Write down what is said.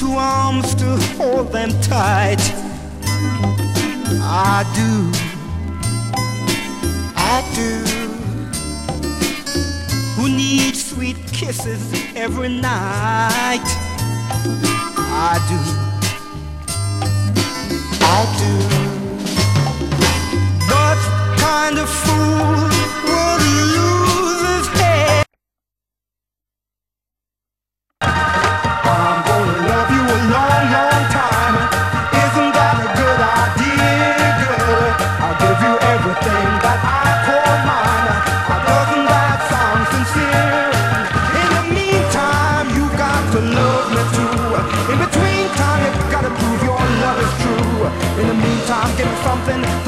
two arms to hold them tight. I do, I do. Who needs sweet kisses every night? I do, I do. What kind of fool would lose his head? I'm gonna love you a long, long time. Isn't that a good idea, girl? I'll give you everything that I call mine. Doesn't that sound sincere? In the meantime, you got to love me too. In between time, you gotta prove your love is true. In the meantime, give me something